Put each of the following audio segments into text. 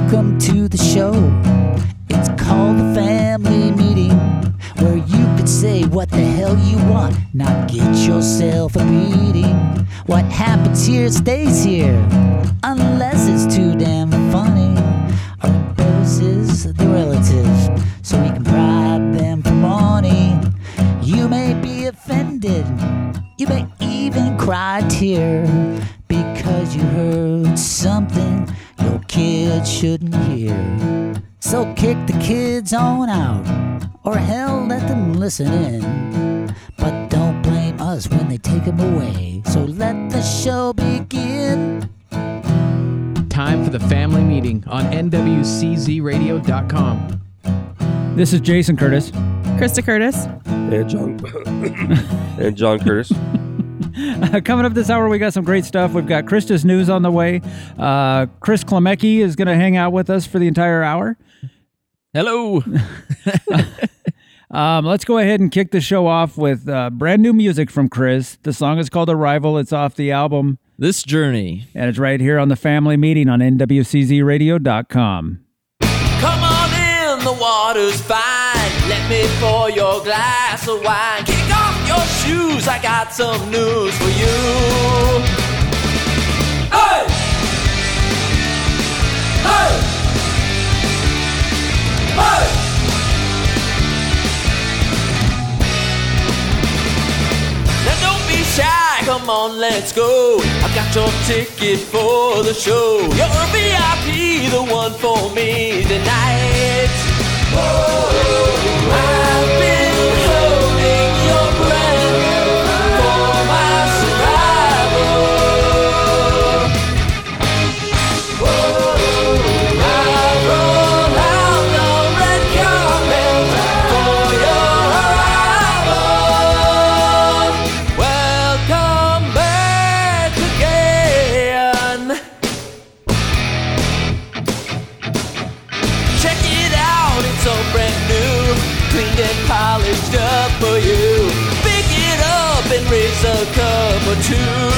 Welcome to the show. It's called the family meeting, where you could say what the hell you want, not get yourself a beating. What happens here stays here, unless it's too damn funny or embarrasses the relative, so we can bribe them for money. You may be offended, you may even cry a tear, because you heard something your kids shouldn't hear. So kick the kids on out, or hell, let them listen in. But don't blame us when they take them away. So let the show begin. Time for the family meeting on nwczradio.com. This is Jason Curtis. Krista Curtis. And John Curtis. Coming up this hour, we got some great stuff. We've got Krista's news on the way. Chris Klemecki is going to hang out with us for the entire hour. Hello. Let's go ahead and kick the show off with brand new music from Chris. The song is called Arrival. It's off the album This Journey. And it's right here on the family meeting on nwczradio.com. Come on in, the water's fine. Let me pour your glass of wine. Kick off your shoes, I got some news for you. Hey! Hey! Hey! Now don't be shy, come on, let's go. I've got your ticket for the show. You're a VIP, the one for me tonight. Oh, I've been holding your breath for my survival. Oh, I've rolled out the red carpet for your arrival. Welcome back again. Check it out, it's all brand new, cleaned and polished up for you. Pick it up and raise a cup or two.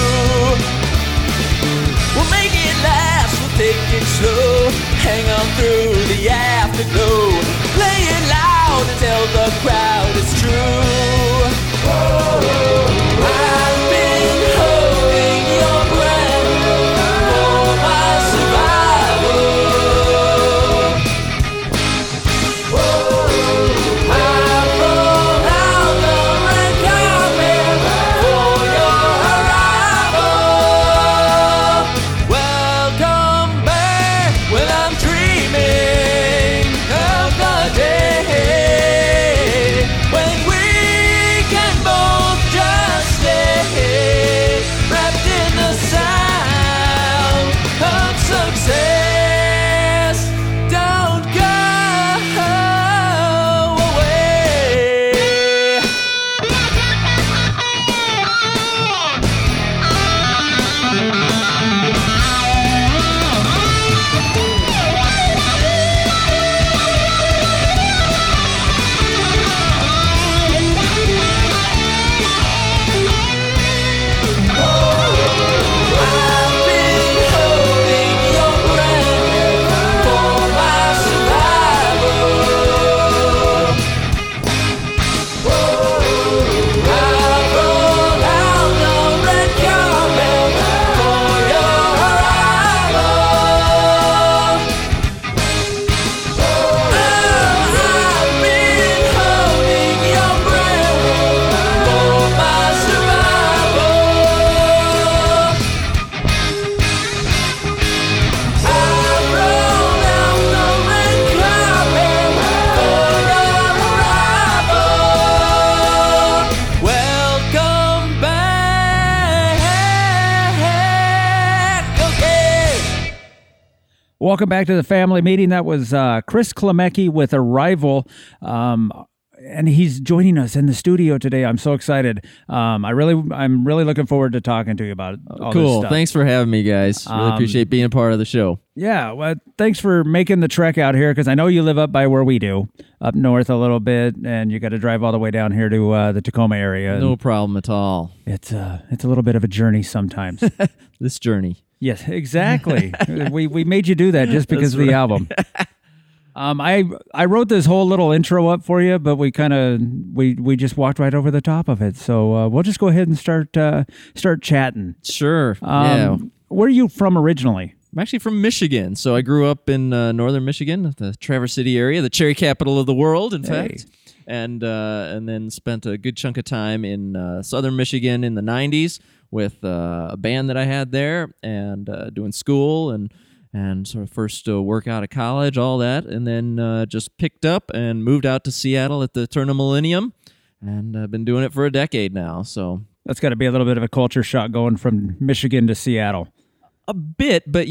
We'll make it last, we'll take it slow. Hang on through the afterglow. Play it loud and tell the crowd it's true. I've been holding your breath for my survival. I've rolled out the red carpet for your arrival. Welcome back when I'm dreaming of the day when we can both just stay wrapped in the sound of success. Don't go away. I've been holding your breath for my survival. I've rolled out the red carpet for your arrival. I've been holding your breath for my survival. I've rolled out the red carpet for your arrival. Welcome back again. Welcome back to the family meeting. That was Chris Klemecki with Arrival. And he's joining us in the studio today. I'm so excited. I'm really looking forward to talking to you about all this Cool. stuff. Thanks for having me, guys. Really appreciate being a part of the show. Yeah, well, thanks for making the trek out here, because I know you live up by where we do, up north a little bit, and you got to drive all the way down here to the Tacoma area. No problem at all. It's a little bit of a journey sometimes. This journey. Yes, exactly. we made you do that just because of the album. I wrote this whole little intro up for you, but we just walked right over the top of it. So we'll just go ahead and start chatting. Sure. Yeah. Where are you from originally? I'm actually from Michigan, so I grew up in northern Michigan, the Traverse City area, the cherry capital of the world, in fact. And then spent a good chunk of time in southern Michigan in the 90s with a band that I had there, and doing school and sort of first work out of college, all that, and then just picked up and moved out to Seattle at the turn of millennium, and I've been doing it for a decade now. So that's got to be a little bit of a culture shock going from Michigan to Seattle. A bit, but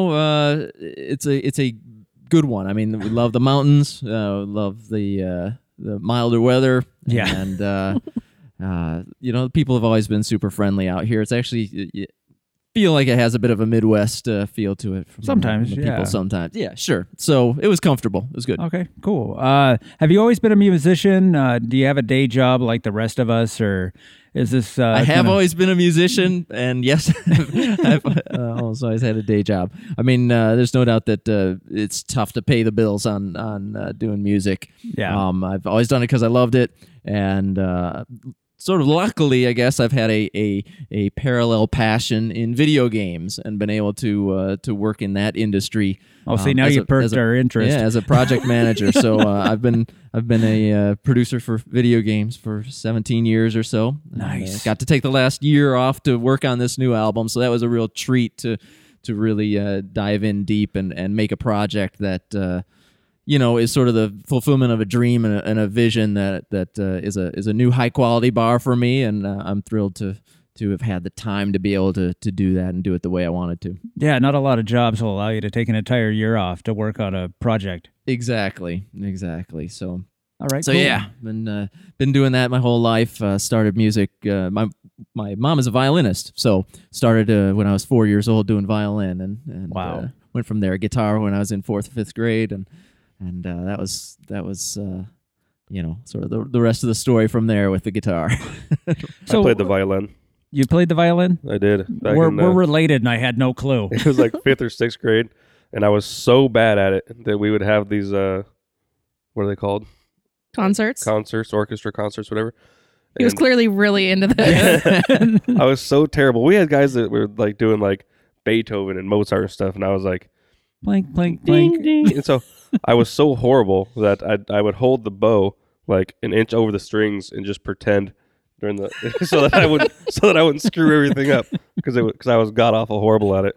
it's a good one. I mean, we love the mountains, love the milder weather, and people have always been super friendly out here. It's actually feel like it has a bit of a Midwest feel to it. Sometimes, from people. Sometimes, yeah, sure. So it was comfortable. It was good. Okay, cool. Have you always been a musician? Do you have a day job like the rest of us, or is this? I have always been a musician, and yes, I've also always had a day job. I mean, there's no doubt that it's tough to pay the bills on doing music. Yeah. I've always done it because I loved it, and sort of luckily, I guess, I've had a parallel passion in video games and been able to work in that industry. Oh, see, now you perked our interest. Yeah, as a project manager. So I've been a producer for video games for 17 years or so. Nice. Got to take the last year off to work on this new album, so that was a real treat to really dive in deep and make a project that is sort of the fulfillment of a dream and a vision that is a new high quality bar for me, and I'm thrilled to have had the time to be able to do that and do it the way I wanted to. Yeah, not a lot of jobs will allow you to take an entire year off to work on a project. Exactly. So, all right. So cool. yeah, been doing that my whole life. Started music. My mom is a violinist, so started when I was 4 years old doing violin, and wow. Went from there. Guitar when I was in 4th or 5th grade, and that was sort of the rest of the story from there with the guitar. So I played the violin. You played the violin? I did. We're related, and I had no clue. It was like 5th or 6th grade, and I was so bad at it that we would have these, what are they called? Concerts, orchestra concerts, whatever. He was clearly really into this. I was so terrible. We had guys that were like doing like Beethoven and Mozart and stuff, and I was like, blink, blink, blink. And so I was so horrible that I would hold the bow like an inch over the strings and just pretend during the so that I wouldn't screw everything up because I was god awful horrible at it.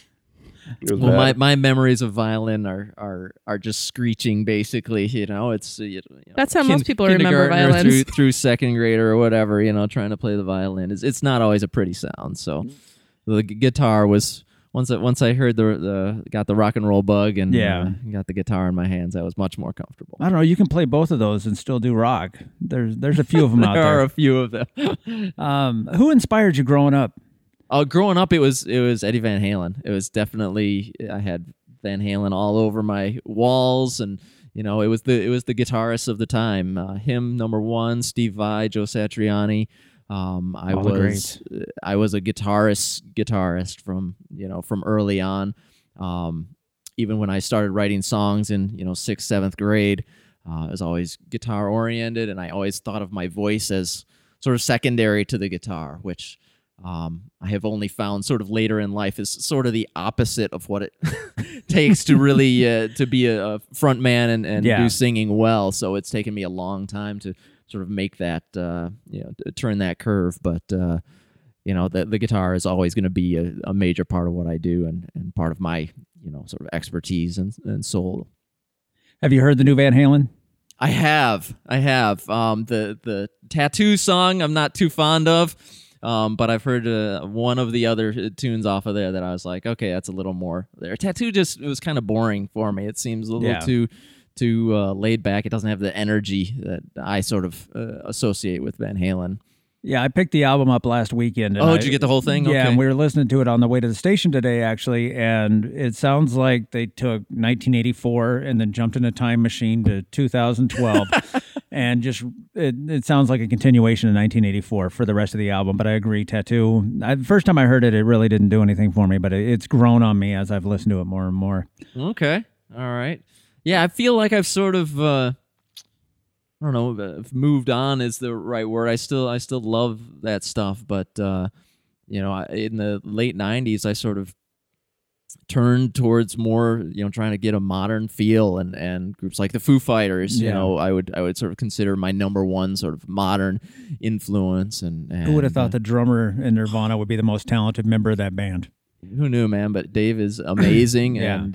It was bad. My memories of violin are just screeching basically. It's that's how most people remember violins through 2nd grade or whatever. Trying to play the violin it's not always a pretty sound. So the guitar was. Once I heard got the rock and roll bug and got the guitar in my hands, I was much more comfortable. I don't know. You can play both of those and still do rock. There's a few of them out there. There are a few of them. Who inspired you growing up? Growing up, it was Eddie Van Halen. It was definitely I had Van Halen all over my walls, and it was the guitarists of the time. Him, number one, Steve Vai, Joe Satriani. I was a guitarist from early on. Even when I started writing songs in 6th, 7th grade, I was always guitar oriented, and I always thought of my voice as sort of secondary to the guitar, which I have only found sort of later in life is sort of the opposite of what it takes to really to be a front man and do singing well. So it's taken me a long time to sort of make that, turn that curve. But, the guitar is always going to be a major part of what I do and part of my, sort of expertise and soul. Have you heard the new Van Halen? I have. The Tattoo song I'm not too fond of, but I've heard one of the other tunes off of there that I was like, okay, that's a little more there. Tattoo it was kind of boring for me. It seems a little too laid back. It doesn't have the energy that I sort of associate with Van Halen. Yeah, I picked the album up last weekend. And did you get the whole thing? Yeah, okay. And we were listening to it on the way to the station today, actually, and it sounds like they took 1984 and then jumped in a time machine to 2012. and just it sounds like a continuation of 1984 for the rest of the album. But I agree, Tattoo. First time I heard it, it really didn't do anything for me, but it's grown on me as I've listened to it more and more. Okay, all right. Yeah, I feel like I've sort of I don't know, moved on is the right word. I still love that stuff, but you know, in the late 90s, I sort of turned towards more, you know, trying to get a modern feel, and groups like the Foo Fighters, you know, I would sort of consider my number one sort of modern influence. And who would have thought the drummer in Nirvana would be the most talented member of that band? Who knew, man? But Dave is amazing and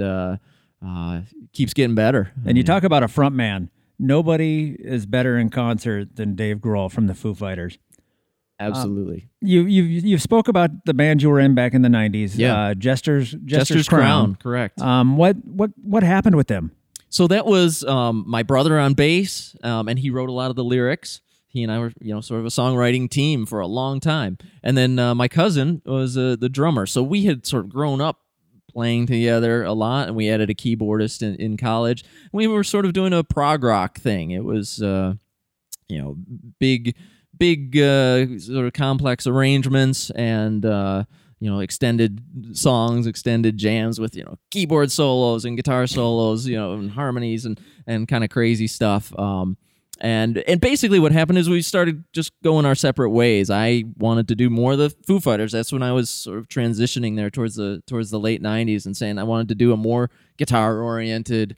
keeps getting better. And you talk about a front man. Nobody is better in concert than Dave Grohl from the Foo Fighters. Absolutely. You spoke about the band you were in back in the 90s. Yeah. Jester's Crown. Correct. What happened with them? So that was my brother on bass, and he wrote a lot of the lyrics. He and I were, you know, sort of a songwriting team for a long time. And then my cousin was the drummer. So we had sort of grown up playing together a lot, and we added a keyboardist in college. We were sort of doing a prog rock thing. It was, you know, big sort of complex arrangements and you know, extended songs, extended jams with, you know, keyboard solos and guitar solos, you know, and harmonies and kind of crazy stuff. And basically what happened is we started just going our separate ways. I wanted to do more of the Foo Fighters. That's when I was sort of transitioning there towards the late 90s and saying I wanted to do a more guitar oriented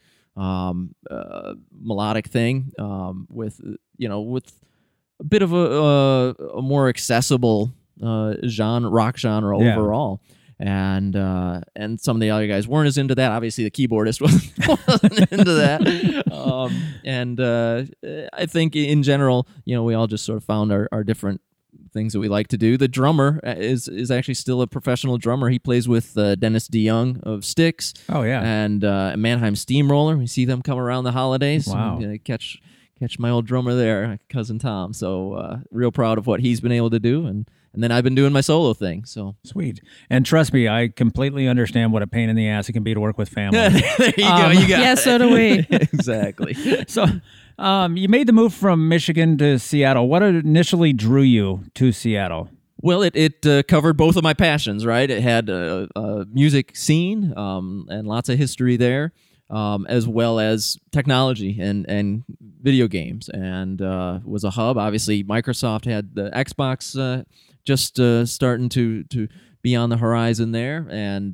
melodic thing with, you know, with a bit of a more accessible rock genre overall. And some of the other guys weren't as into that. Obviously, the keyboardist wasn't into that. I think in general, you know, we all just sort of found our different things that we like to do. The drummer is actually still a professional drummer. He plays with Dennis DeYoung of Styx. Oh, yeah. And Mannheim Steamroller. We see them come around the holidays. Wow. And, catch my old drummer there, Cousin Tom. So real proud of what he's been able to do. And then I've been doing my solo thing. So sweet. And trust me, I completely understand what a pain in the ass it can be to work with family. There you go. You got it. So do we. Exactly. So you made the move from Michigan to Seattle. What initially drew you to Seattle? Well, it covered both of my passions, right? It had a music scene and lots of history there. As well as technology and video games, and was a hub. Obviously, Microsoft had the Xbox just starting to be on the horizon there, and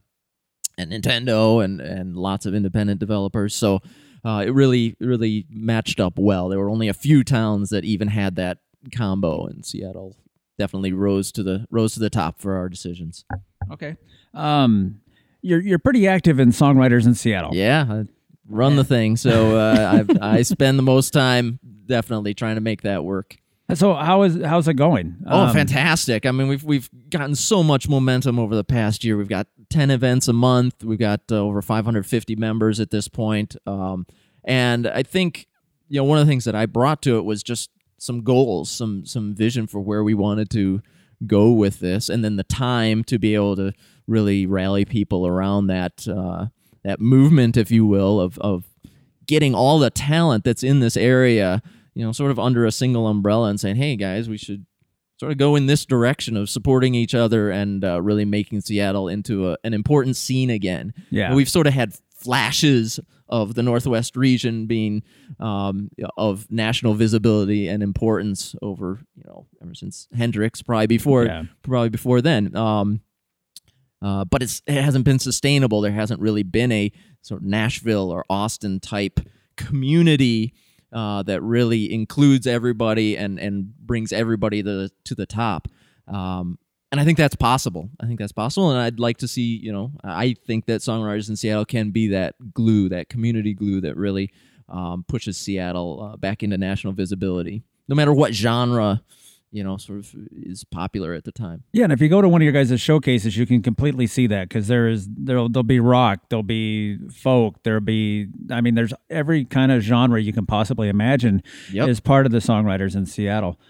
Nintendo and lots of independent developers. So it really matched up well. There were only a few towns that even had that combo, and Seattle definitely rose to the top for our decisions. Okay. You're pretty active in songwriters in Seattle. Yeah, I run the thing, so I spend the most time definitely trying to make that work. So how's it going? Fantastic! I mean, we've gotten so much momentum over the past year. We've got 10 events a month. We've got over 550 members at this point, and I think, you know, one of the things that I brought to it was just some goals, some vision for where we wanted to go with this, and then the time to be able to really rally people around that movement, if you will, of getting all the talent that's in this area, you know, sort of under a single umbrella, and saying, hey guys, we should sort of go in this direction of supporting each other and really making Seattle into an important scene again. Yeah, we've sort of had flashes of the Northwest region being of national visibility and importance over, you know, ever since Hendrix, probably before then. But it hasn't been sustainable. There hasn't really been a sort of Nashville or Austin type community that really includes everybody and brings everybody to the top. And I think that's possible. And I'd like to see, you know, I think that songwriters in Seattle can be that glue, that community glue that really pushes Seattle back into national visibility, no matter what genre, you know, sort of is popular at the time. Yeah, and if you go to one of your guys' showcases, you can completely see that, because there'll be rock, there'll be folk, there's every kind of genre you can possibly imagine is part of the songwriters in Seattle.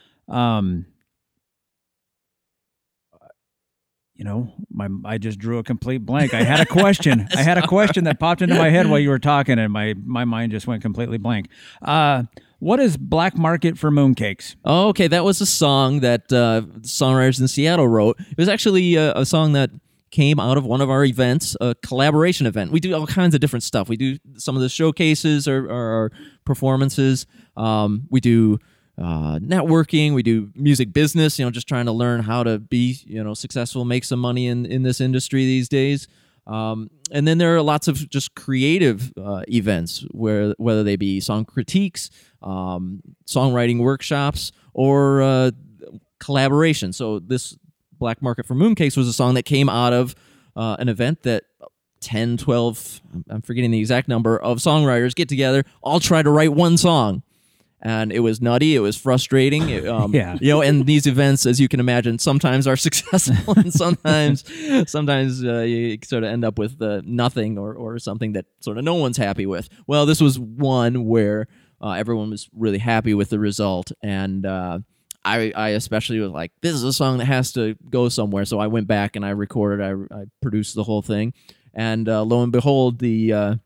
You know, I just drew a complete blank. I had a question. I had a question that popped into my head while you were talking, and my mind just went completely blank. What is Black Market for Mooncakes? Oh, okay, that was a song that songwriters in Seattle wrote. It was actually a song that came out of one of our events, a collaboration event. We do all kinds of different stuff. We do some of the showcases or our performances. We do networking. We do music business, just trying to learn how to be, successful, make some money in this industry these days. And then there are lots of just creative events whether they be song critiques, songwriting workshops, or collaboration. So this Black Market for Mooncakes was a song that came out of an event that 10, 12, I'm forgetting the exact number, of songwriters get together, all try to write one song. And it was nutty. It was frustrating. And these events, as you can imagine, sometimes are successful, and sometimes you sort of end up with nothing or something that sort of no one's happy with. Well, this was one where everyone was really happy with the result, and I especially was like, this is a song that has to go somewhere. So I went back and I recorded. I produced the whole thing, and lo and behold, the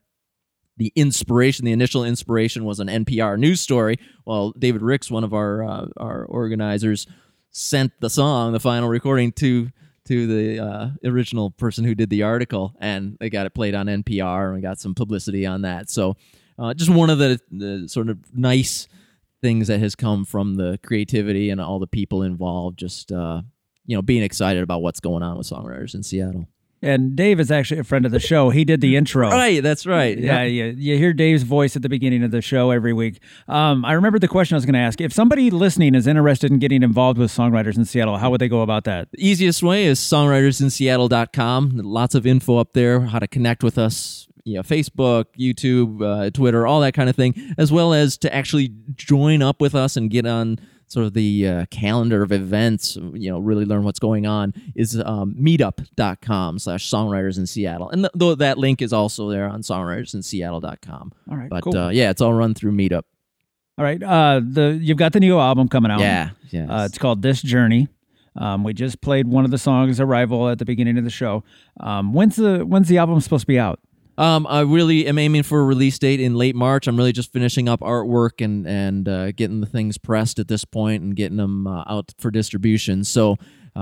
initial inspiration was an NPR news story. Well, David Ricks, one of our organizers, sent the song, the final recording, to the original person who did the article, and they got it played on NPR, and we got some publicity on that. So just one of the sort of nice things that has come from the creativity and all the people involved, just being excited about what's going on with songwriters in Seattle. And Dave is actually a friend of the show. He did the intro. Right, that's right. Yeah, you hear Dave's voice at the beginning of the show every week. I remember the question I was going to ask. If somebody listening is interested in getting involved with songwriters in Seattle, how would they go about that? The easiest way is songwritersinseattle.com. Lots of info up there, how to connect with us. Facebook, YouTube, Twitter, all that kind of thing, as well as to actually join up with us and get on sort of the calendar of events, really learn what's going on, is meetup.com/songwriters in Seattle. And that link is also there on songwritersinseattle.com. All right, but cool. It's all run through Meetup. All right. You've got the new album coming out. Yeah. It's called This Journey. We just played one of the songs, Arrival, at the beginning of the show. When's the album supposed to be out? I really am aiming for a release date in late March. I'm really just finishing up artwork and getting the things pressed at this point and getting them out for distribution. So,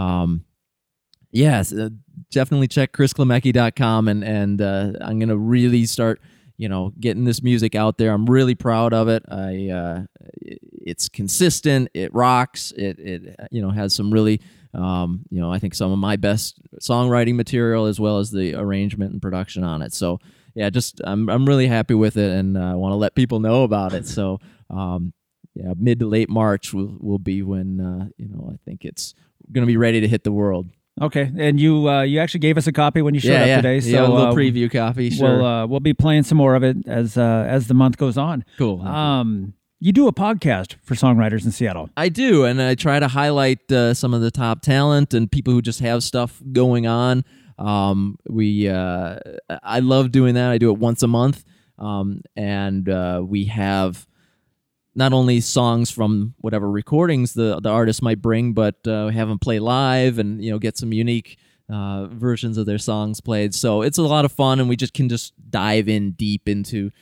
definitely check chrisklemecki.com and I'm going to really start, getting this music out there. I'm really proud of it. It's consistent. It rocks. It has some really, I think some of my best songwriting material, as well as the arrangement and production on it. So I'm really happy with it, and I want to let people know about it. So mid to late March will be when I think it's going to be ready to hit the world. Okay, and you actually gave us a copy when you showed up today. So a little preview copy. Sure. We'll be playing some more of it as the month goes on. Cool. You do a podcast for songwriters in Seattle. I do, and I try to highlight some of the top talent and people who just have stuff going on. I love doing that. I do it once a month, and we have not only songs from whatever recordings the artist might bring, but have them play live and get some unique versions of their songs played. So it's a lot of fun, and we can dive in deep into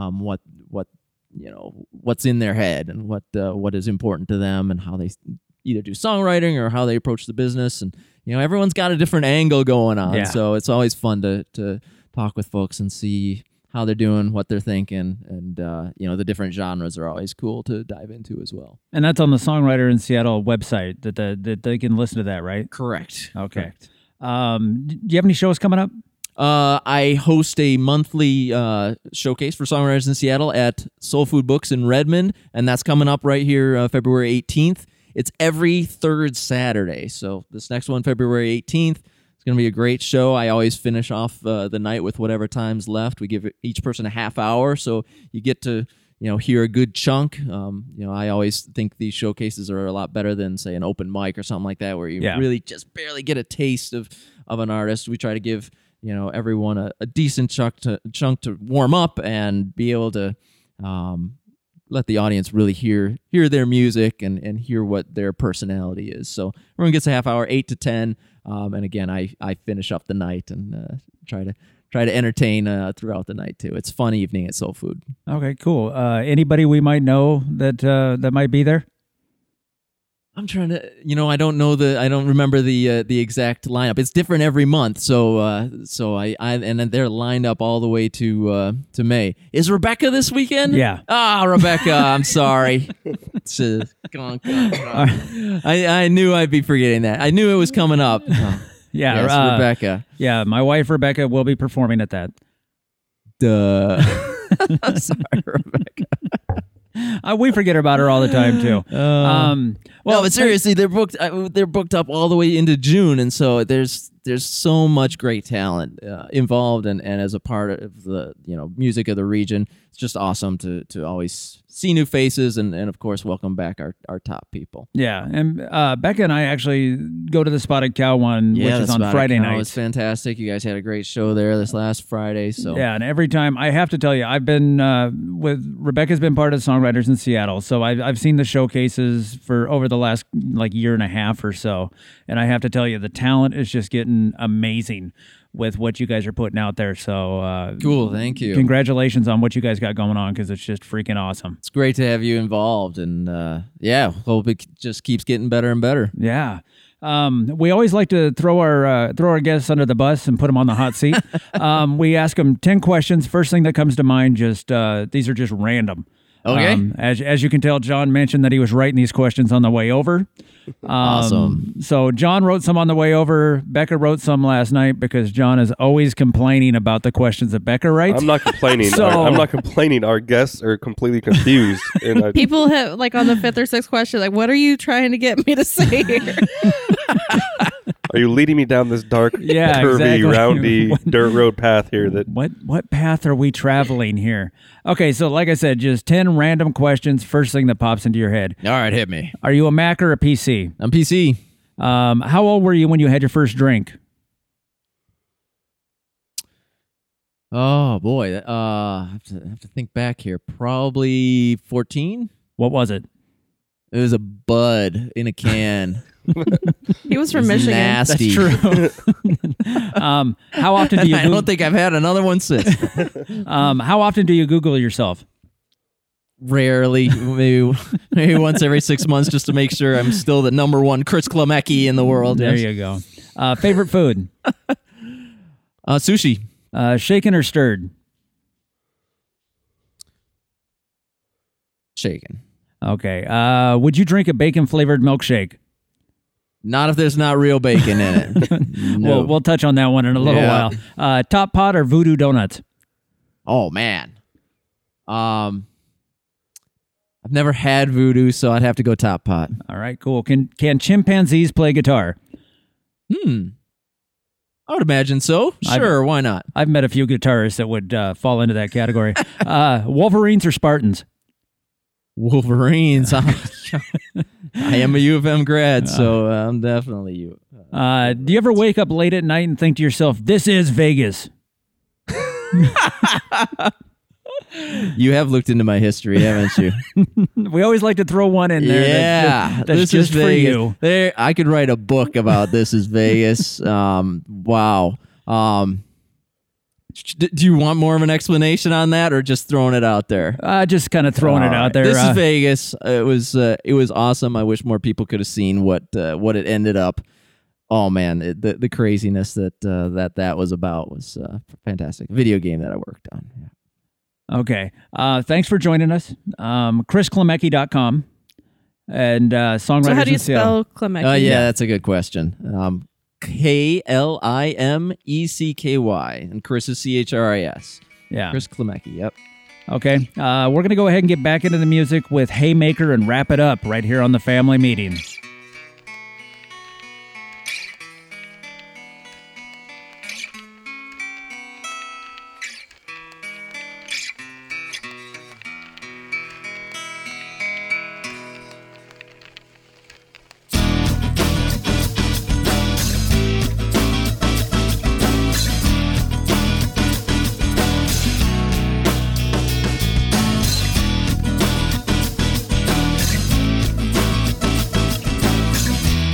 what's in their head and what is important to them, and how they either do songwriting or how they approach the business. And everyone's got a different angle going on. Yeah. So it's always fun to talk with folks and see how they're doing, what they're thinking, and the different genres are always cool to dive into as well. And that's on the Songwriter in Seattle website that they can listen to that, right? Correct. Okay. Do you have any shows coming up? I host a monthly showcase for songwriters in Seattle at Soul Food Books in Redmond, and that's coming up right here February 18th. It's every third Saturday, so this next one, February 18th, it's going to be a great show. I always finish off the night with whatever time's left. We give each person a half hour, so you get to hear a good chunk. I always think these showcases are a lot better than, say, an open mic or something like that, where you really just barely get a taste of an artist. We try to give everyone a decent chunk to warm up and be able to let the audience really hear their music and hear what their personality is. So everyone gets a half hour, 8 to 10. And again, I finish up the night and try try to entertain throughout the night too. It's a fun evening at Soul Food. Okay, cool. Anybody we might know that might be there? I'm trying to, I don't remember the exact lineup. It's different every month, so I and then they're lined up all the way to May. Is Rebecca this weekend? Yeah. Rebecca, I'm sorry. I knew I'd be forgetting that. I knew it was coming up. Yeah, yes, Rebecca. Yeah, my wife Rebecca will be performing at that. Duh. I'm sorry, Rebecca. We forget about her all the time too. Well, but seriously, they're booked. They're booked up all the way into June, and so there's so much great talent involved, and as a part of the music of the region, it's just awesome to always see new faces, and of course welcome back our top people. Yeah, and Becca and I actually go to the Spotted Cow one, which is on Friday night. It was fantastic. You guys had a great show there this last Friday. So yeah, and every time I have to tell you, I've been with Rebecca's been part of Songwriters in Seattle, so I've seen the showcases for over the last year and a half or so, and I have to tell you, the talent is just getting amazing with what you guys are putting out there. So cool, thank you. Congratulations on what you guys got going on, because it's just freaking awesome. It's great to have you involved, and hope it just keeps getting better and better. Yeah. We always like to throw our guests under the bus and put them on the hot seat. We ask them 10 questions. First thing that comes to mind, just these are just random. Okay. As you can tell, John mentioned that he was writing these questions on the way over. Awesome. So John wrote some on the way over. Becca wrote some last night, because John is always complaining about the questions that Becca writes. I'm not complaining. So- I'm not complaining. Our guests are completely confused. And People have on the 5th or 6th question, what are you trying to get me to say here? Are you leading me down this dark, Yeah, curvy, exactly. roundy dirt road path here? That What path are we traveling here? Okay, so like I said, just 10 random questions. First thing that pops into your head. All right, hit me. Are you a Mac or a PC? I'm PC. How old were you when you had your first drink? Oh boy, I have to think back here. Probably 14. What was it? It was a Bud in a can. He was from It's Michigan. nasty. That's true. How often do you? I don't think I've had another one since. How often do you Google yourself? Rarely, maybe once every 6 months, just to make sure I'm still the number one Chris Klemecki in the world. There Yes. you go. Favorite food? Sushi. Shaken or stirred? Shaken. Okay. Would you drink a bacon flavored milkshake? Not if there's not real bacon in it. No. We'll touch on that one in a little Yeah. while. Top Pot or Voodoo Donuts? Oh man. I've never had Voodoo, so I'd have to go Top Pot. All right, cool. Can chimpanzees play guitar? I would imagine so. Sure, why not? I've met a few guitarists that would fall into that category. Wolverines or Spartans? Wolverines. I am a U of M grad, so I'm definitely U. Do you ever wake up late at night and think to yourself, this is Vegas? You have looked into my history, haven't you? We always like to throw one in there. Yeah, that's this just is for Vegas. you. There, I could write a book about This Is Vegas. Wow. Do you want more of an explanation on that, or just throwing it out there? Just kind of throwing it out there. This is Vegas. It was awesome. I wish more people could have seen what it ended up. Oh man, the craziness that was about was fantastic. Video game that I worked on. Yeah. Okay. Thanks for joining us. ChrisKlemecki.com and Songwriters So how do you in Seattle. spell Klemecki? Yeah, that's a good question. KLIMECKY, and Chris is CHRIS. Yeah. Chris Klemecki. Yep. Okay. We're going to go ahead and get back into the music with Haymaker and wrap it up right here on the Family Meeting.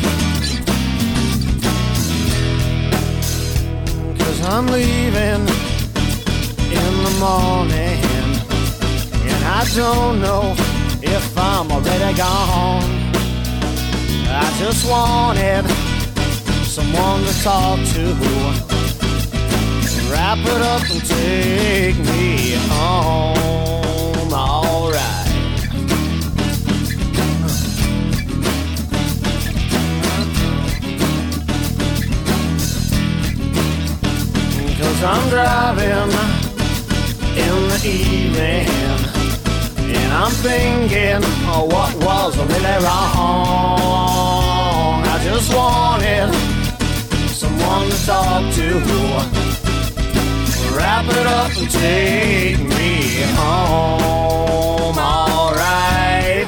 I'm leaving morning, and I don't know if I'm already gone. I just wanted someone to talk to, wrap it up and take me home. Alright. 'Cause I'm driving in the evening, and I'm thinking, oh, what was really wrong? I just wanted someone to talk to, wrap it up and take me home. Alright.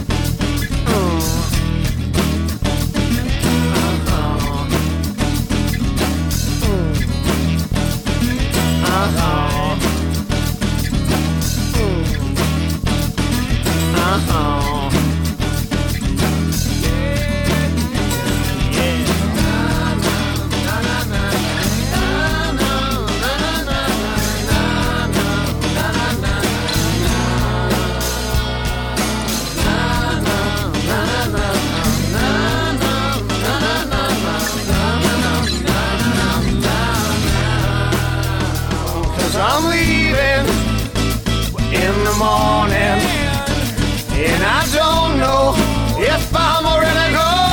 I'm leaving in the morning, and I don't know if I'm already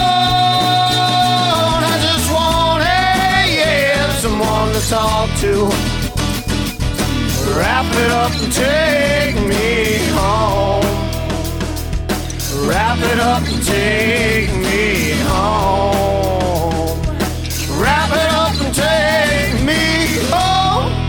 gone. I just wanted, someone to talk to, wrap it up and take me home. Wrap it up and take me home. Wrap it up and take me home.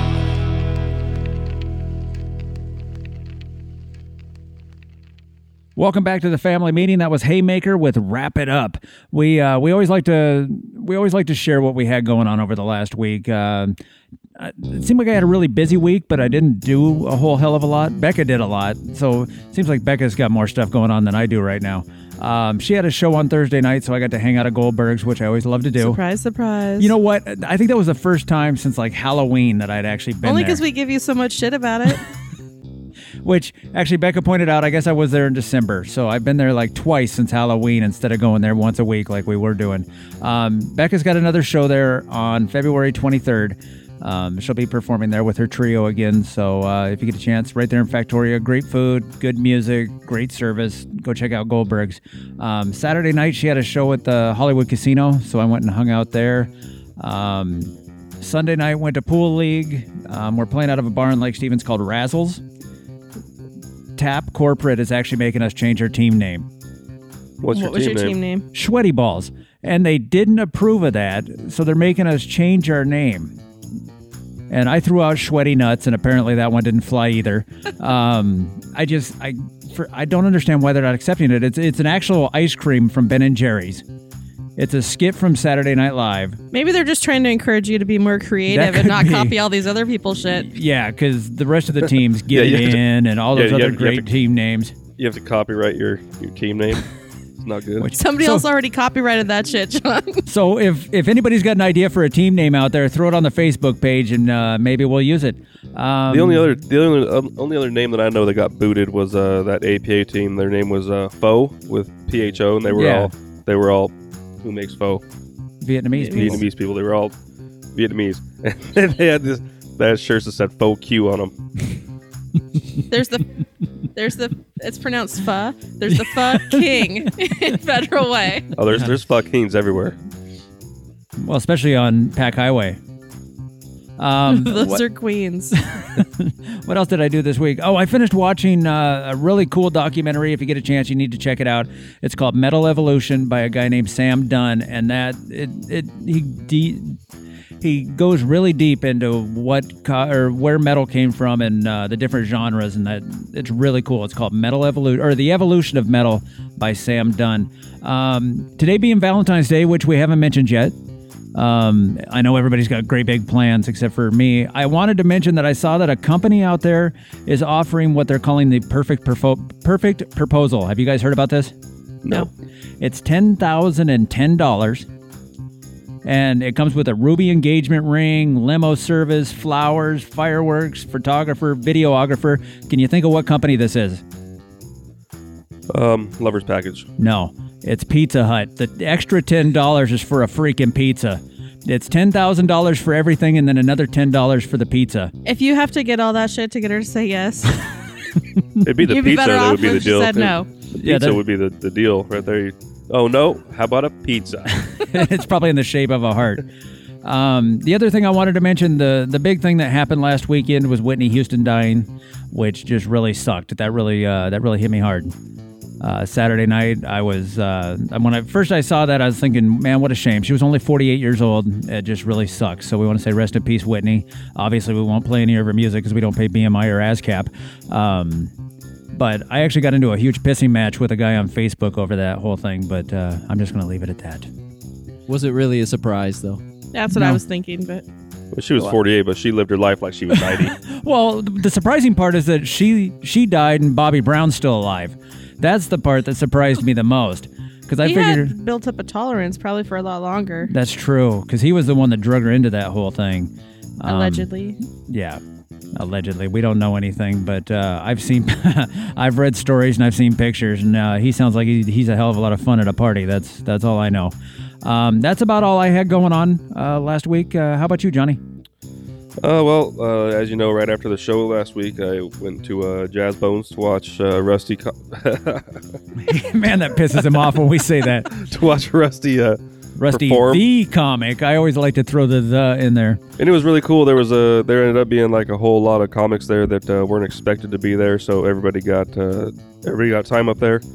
Welcome back to the family meeting. That was Haymaker with "Wrap It Up." We always like to share what we had going on over the last week. It seemed like I had a really busy week, but I didn't do a whole hell of a lot. Becca did a lot, so it seems like Becca's got more stuff going on than I do right now. She had a show on Thursday night, so I got to hang out at Goldberg's, which I always love to do. Surprise, surprise. You know what? I think that was the first time since like Halloween that I'd actually been Only there. because we give you so much shit about it. Which actually Becca pointed out, I guess I was there in December. So I've been there like twice since Halloween instead of going there once a week like we were doing. Becca's got another show there on February 23rd. She'll be performing there with her trio again. So if you get a chance, right there in Factoria, great food, good music, great service. Go check out Goldberg's. Saturday night, she had a show at the Hollywood Casino. So I went and hung out there. Sunday night, went to Pool League. We're playing out of a bar in Lake Stevens called Razzles. Tap Corporate is actually making us change our team name. What was your team name? Sweaty Balls. And they didn't approve of that, so they're making us change our name. And I threw out Sweaty Nuts, and apparently that one didn't fly either. I don't understand why they're not accepting it. It's an actual ice cream from Ben & Jerry's. It's a skit from Saturday Night Live. Maybe they're just trying to encourage you to be more creative and not copy all these other people's shit. Yeah, because the rest of the teams get and all those other great team names. You have to copyright your team name. It's not good. Somebody else already copyrighted that shit, John. So if anybody's got an idea for a team name out there, throw it on the Facebook page and maybe we'll use it. The only other name that I know that got booted was that APA team. Their name was Pho with PHO, and they were all who makes pho? Vietnamese people. They were all Vietnamese. And they had that shirts that said Pho Q on them. There's the it's pronounced pho. There's the Pho King in Federal Way. Oh, there's Pho Kings everywhere. Well, especially on Pack Highway. Those are queens. What else did I do this week? Oh, I finished watching a really cool documentary. If you get a chance, you need to check it out. It's called Metal Evolution by a guy named Sam Dunn, and he goes really deep into where metal came from and the different genres, and that it's really cool. It's called Metal Evolution, or The Evolution of Metal by Sam Dunn. Today being Valentine's Day, which we haven't mentioned yet. I know everybody's got great big plans except for me. I wanted to mention that I saw that a company out there is offering what they're calling the perfect proposal. Have you guys heard about this? No. It's $10,010. And it comes with a ruby engagement ring, limo service, flowers, fireworks, photographer, videographer. Can you think of what company this is? Lover's package. No, it's Pizza Hut. The extra $10 is for a freaking pizza. It's $10,000 for everything and then another $10 for the pizza. If you have to get all that shit to get her to say yes, It'd be the you'd be pizza better that off would be the if she deal. said no. The Yeah, pizza that- would be the deal right there. Oh no, how about a pizza? It's probably in the shape of a heart. The other thing I wanted to mention, the big thing that happened last weekend was Whitney Houston dying, which just really sucked. That really hit me hard. Saturday night, I was when I saw that, I was thinking, man, what a shame. She was only 48 years old. It just really sucks. So we want to say rest in peace, Whitney. Obviously, we won't play any of her music because we don't pay BMI or ASCAP. But I actually got into a huge pissing match with a guy on Facebook over that whole thing. But I'm just going to leave it at that. Was it really a surprise, though? That's what I was thinking, but Well, she was 48, but she lived her life like she was 90. Well, the surprising part is that she died and Bobby Brown's still alive. That's the part that surprised me the most. Because I he figured had built up a tolerance probably for a lot longer, that's true. Because he was the one that drug her into that whole thing. allegedly. Yeah, allegedly. We don't know anything, but I've seen, I've read stories and I've seen pictures, and he sounds like he's a hell of a lot of fun at a party. That's all I know. That's about all I had going on last week. How about you, Johnny? As you know, right after the show last week, I went to Jazz Bones to watch Rusty Man, that pisses him off when we say that. to watch Rusty Rusty perform. the comic. I always like to throw the in there. And it was really cool. There ended up being like a whole lot of comics there that weren't expected to be there, so everybody got time up there.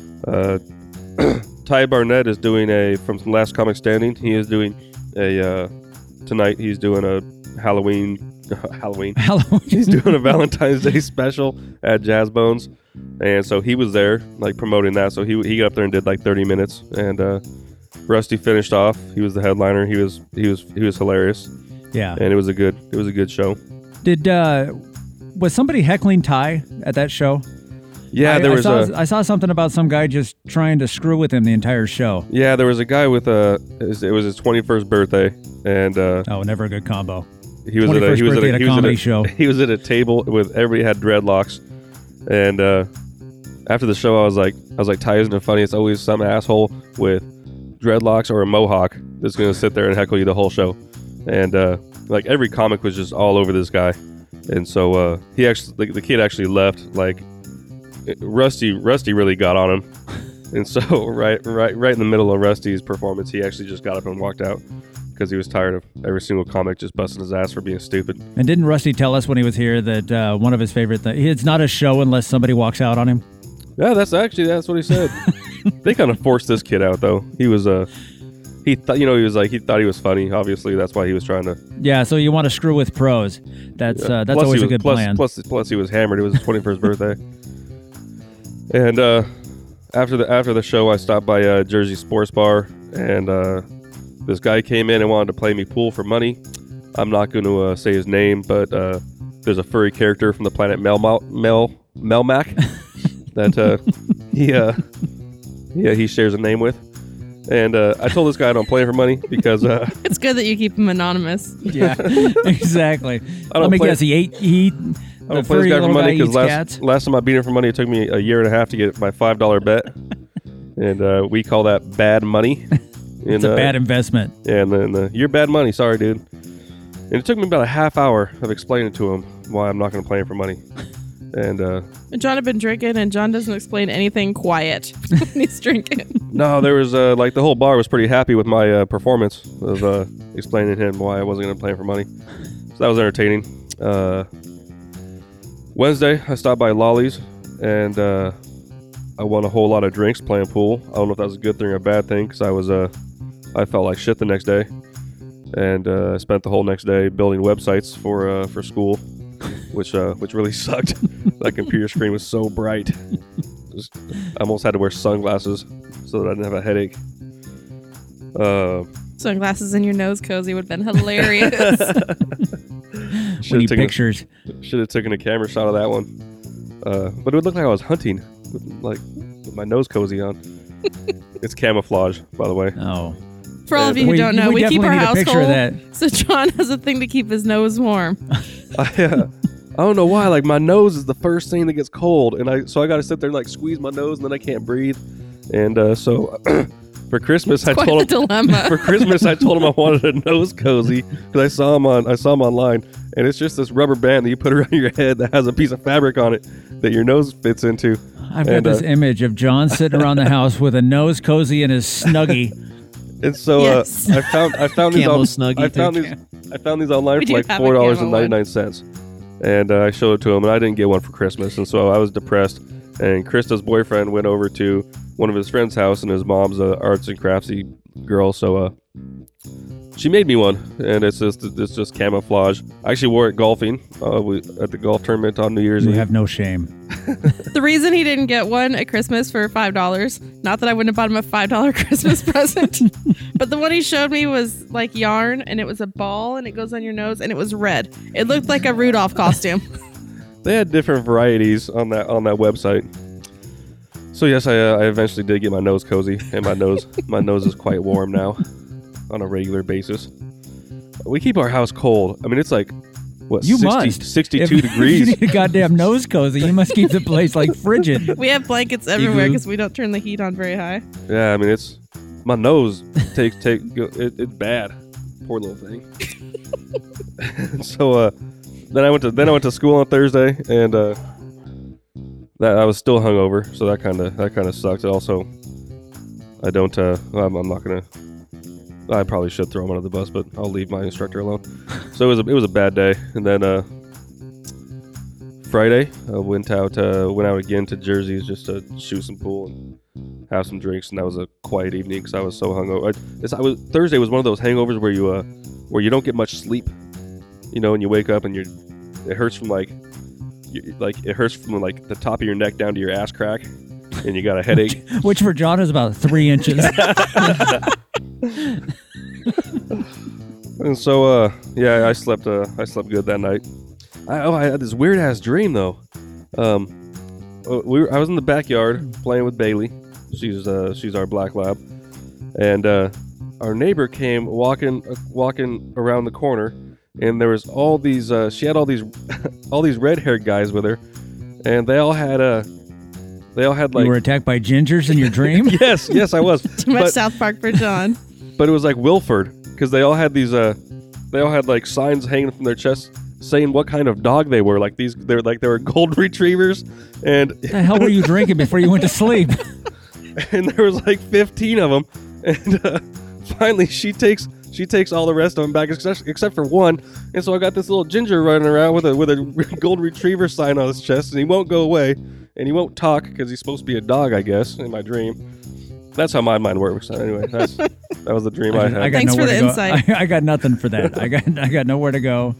Ty Barnett is doing from Last Comic Standing. He is doing tonight. He's doing a Halloween. He's doing a Valentine's Day special at Jazz Bones, and so he was there like promoting that. So he got up there and did like 30 minutes, and Rusty finished off. He was the headliner. He was hilarious, Yeah. and it was a good show. Did was somebody heckling Ty at that show? Yeah, I saw something about some guy just trying to screw with him the entire show. Yeah, there was a guy with it was his 21st birthday, and Oh, never a good combo. he was at a 21st he was at birthday a, at a he was at comedy a show. He was at a table with everybody had dreadlocks, and after the show, I was like, Ty, isn't it funny? It's always some asshole with dreadlocks or a mohawk that's gonna sit there and heckle you the whole show, and like every comic was just all over this guy, and so he actually the kid actually left like. Rusty really got on him, and so right in the middle of Rusty's performance, he actually just got up and walked out because he was tired of every single comic just busting his ass for being stupid. And didn't Rusty tell us when he was here that one of his favorite things, it's not a show unless somebody walks out on him? Yeah, that's what he said. They kind of forced this kid out though. He was he thought he was funny. Obviously, that's why he was trying to. Yeah, so you want to screw with pros. That's Plus always he a good plan. Plus he was hammered. It was his 21st birthday. And after the show, I stopped by Jersey Sports Bar, and this guy came in and wanted to play me pool for money. I'm not going to say his name, but there's a furry character from the planet Melmac that he shares a name with. And I told this guy I don't play for money because It's good that you keep him anonymous. Yeah, exactly. don't Let me play- guess. I don't play this guy for money because last time I beat him for money, it took me a year and a half to get my $5 bet, and we call that bad money. It's a bad investment. And then you're bad money. Sorry, dude. And it took me about a half hour of explaining to him why I'm not going to play him for money. And John had been drinking, and John doesn't explain anything quiet when he's drinking. no, there was like the whole bar was pretty happy with my performance of explaining to him why I wasn't going to play him for money. So that was entertaining. Wednesday, I stopped by Lolly's, and I won a whole lot of drinks playing pool. I don't know if that was a good thing or a bad thing, because I felt like shit the next day, and I spent the whole next day building websites for school, which really sucked. That computer screen was so bright. I almost had to wear sunglasses so that I didn't have a headache. Sunglasses in your nose cozy would have been hilarious. We need pictures. Should have taken a camera shot of that one. But it would look like I was hunting, with my nose cozy on. It's camouflage, by the way. Oh, For all of you who don't know, we keep our definitely need a house picture of cold. that. So John has a thing to keep his nose warm. I don't know why. Like, my nose is the first thing that gets cold, and I got to sit there and like squeeze my nose, and then I can't breathe. And so for Christmas, I Quite told the him. dilemma. For Christmas, I told him I wanted a nose cozy because I saw him online, and it's just this rubber band that you put around your head that has a piece of fabric on it that your nose fits into. I've got this image of John sitting around the house with a nose cozy and his Snuggie. And so Yes. I found these Camo on, Snuggie, I found these online We for like do have a camo one. $4.99, and I showed it to him, and I didn't get one for Christmas, and so I was depressed. And Krista's boyfriend went over to one of his friend's house, and his mom's a arts and craftsy girl, so she made me one, and it's just camouflage. I actually wore it golfing at the golf tournament on New Year's You Eve. have no shame. The reason he didn't get one at Christmas for $5, not that I wouldn't have bought him a $5 Christmas present, but the one he showed me was like yarn, and it was a ball, and it goes on your nose, and it was red. It looked like a Rudolph costume. They had different varieties on that website. So yes, I eventually did get my nose cozy, and my nose is quite warm now on a regular basis. We keep our house cold. I mean, it's like what, You 60, must. 62 If you degrees. need a goddamn nose cozy, you must keep the place like frigid. We have blankets everywhere Igloo. because we don't turn the heat on very high. Yeah, I mean, it's my nose it's bad. Poor little thing. So then I went to school on Thursday, and that I was still hungover, so that kind of sucked. It also, I don't. I'm not gonna. I probably should throw him under the bus, but I'll leave my instructor alone. So it was a bad day, and then Friday I went out again to Jersey's just to shoot some pool and have some drinks, and that was a quiet evening because I was so hungover. Thursday was one of those hangovers where you don't get much sleep, and you wake up and it hurts from it hurts from like the top of your neck down to your ass crack, and you got a headache. Which for John is about 3 inches. And so yeah, I slept good that night. I had this weird ass dream though. I was in the backyard playing with Bailey. She's our black lab, and our neighbor came walking around the corner, and there was all these. She had all these all these red haired guys with her, and they all had like. You were attacked by gingers in your dream? Yes, I was. Too much South Park for John. But it was like Wilford, because they all had these. They all had like signs hanging from their chests saying what kind of dog they were. Like they were golden retrievers, and The hell were you drinking before you went to sleep? and there was like 15 of them, and finally she takes all the rest of them back except for one, and so I got this little ginger running around with a golden retriever sign on his chest, and he won't go away, and he won't talk because he's supposed to be a dog, I guess, in my dream. That's how my mind works. Anyway, that was the dream I had. I got Thanks for nowhere the to go. insight. I got nothing for that. I got nowhere to go.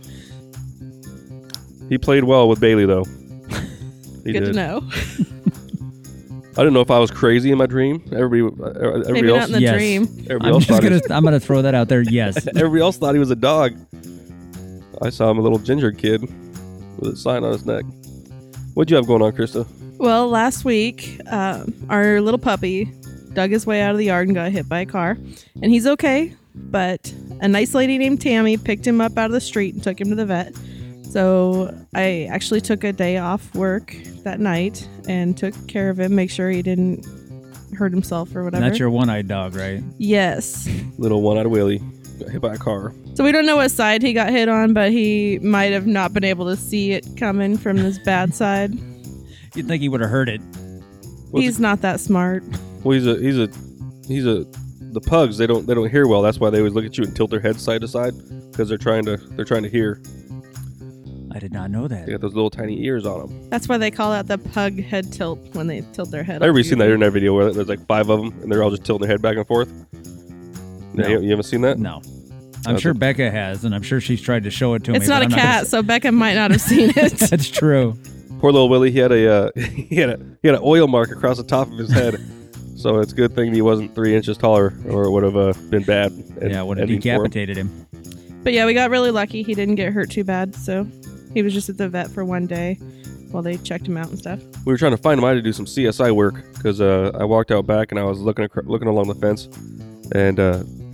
He played well with Bailey though. He Good did. to know. I didn't know if I was crazy in my dream. Everybody Maybe else, not in the Yes. dream. I'm gonna throw that out there. Yes. everybody else thought he was a dog. I saw him a little ginger kid with a sign on his neck. What'd you have going on, Krista? Well, last week, our little puppy dug his way out of the yard and got hit by a car. And he's okay, but a nice lady named Tammy picked him up out of the street and took him to the vet. So I actually took a day off work that night and took care of him, make sure he didn't hurt himself or And whatever. that's your one-eyed dog, right? Yes. Little one-eyed Willie got hit by a car. So we don't know what side he got hit on, but he might have not been able to see it coming from this bad side. You'd think he would have heard it. He's not that smart. Well, the pugs. They don't hear well. That's why they always look at you and tilt their head side to side because they're trying to hear. I did not know that. They got those little tiny ears on them. That's why they call that the pug head tilt when they tilt their head. Everybody's seen that internet video where there's like 5 of them and they're all just tilting their head back and forth. No. You haven't seen that? No. I'm sure Becca has, and I'm sure she's tried to show it to me. It's not but a I'm cat, so Becca might not have seen it. That's true. Poor little Willie. He had an oil mark across the top of his head. So it's a good thing he wasn't 3 inches taller, or it would have been bad. Yeah, would have decapitated him. But yeah, we got really lucky. He didn't get hurt too bad, so he was just at the vet for one day while they checked him out and stuff. We were trying to find him. I had to do some CSI work because I walked out back and I was looking along the fence, and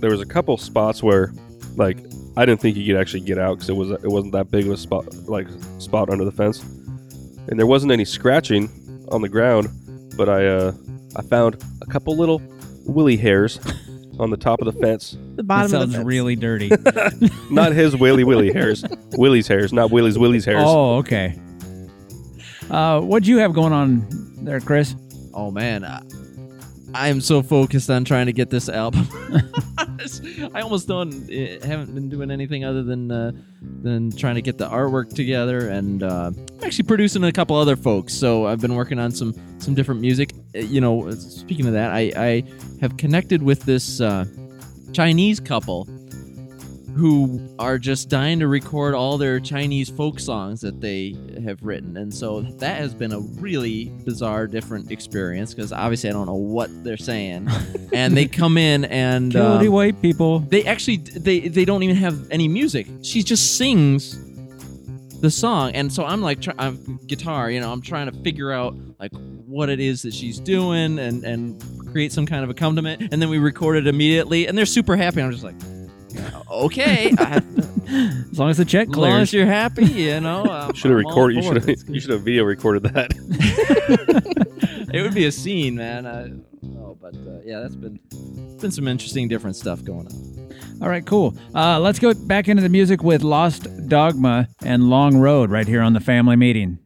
there was a couple spots where, like, I didn't think you could actually get out because it wasn't that big of a spot under the fence, and there wasn't any scratching on the ground, but I found a couple little willy hairs on the top of the fence. The bottom That of the sounds fence. really dirty. Not his willy hairs, Willie's hairs, not Willie's hairs. Oh, okay. What'd you have going on there, Chris? Oh man, I am so focused on trying to get this album. I almost haven't been doing anything other than trying to get the artwork together, and I'm actually producing a couple other folks. So I've been working on some different music. Speaking of that, I have connected with this Chinese couple who are just dying to record all their Chinese folk songs that they have written. And so that has been a really bizarre, different experience because obviously I don't know what they're saying. And they come in and... Kill the white people. They actually, they don't even have any music. She just sings the song. And so I'm like, I'm guitar, I'm trying to figure out like what it is that she's doing and create some kind of accompaniment. And then we record it immediately and they're super happy. I'm just like... Okay, As long as the check as long as clears. you're happy, Should have recorded. You should have video recorded that. It would be a scene, man. Yeah, that's been some interesting, different stuff going on. All right, cool. Let's go back into the music with Lost Dogma and Long Road right here on the Family Meeting.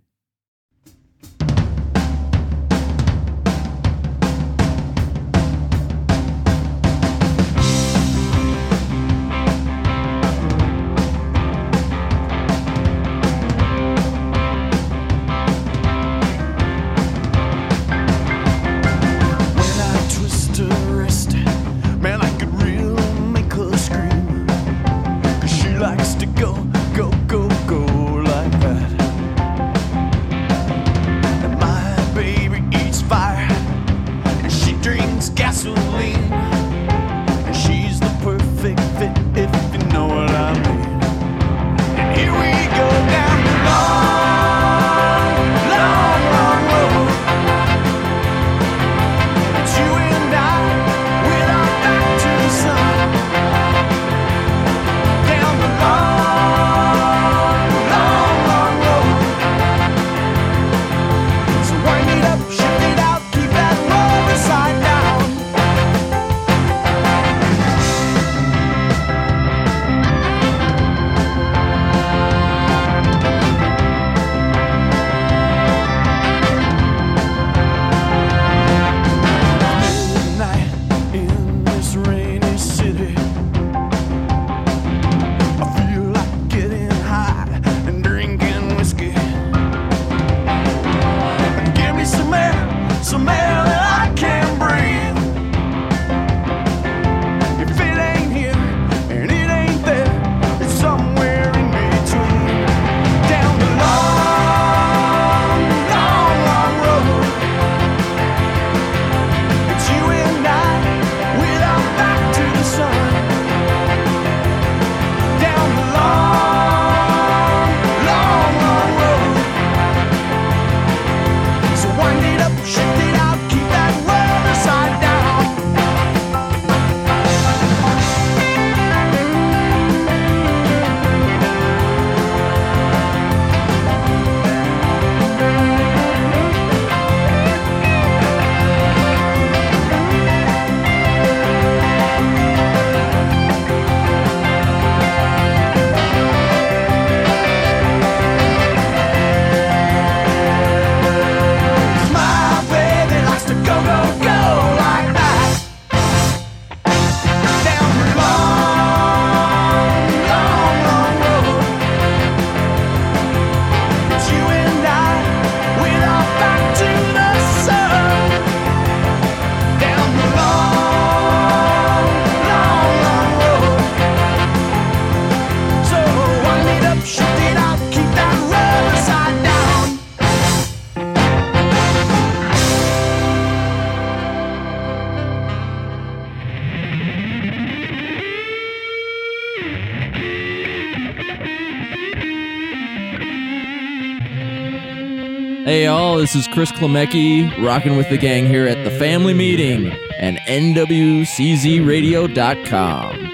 Hey y'all, this is Chris Klemecki, rocking with the gang here at the Family Meeting and nwczradio.com.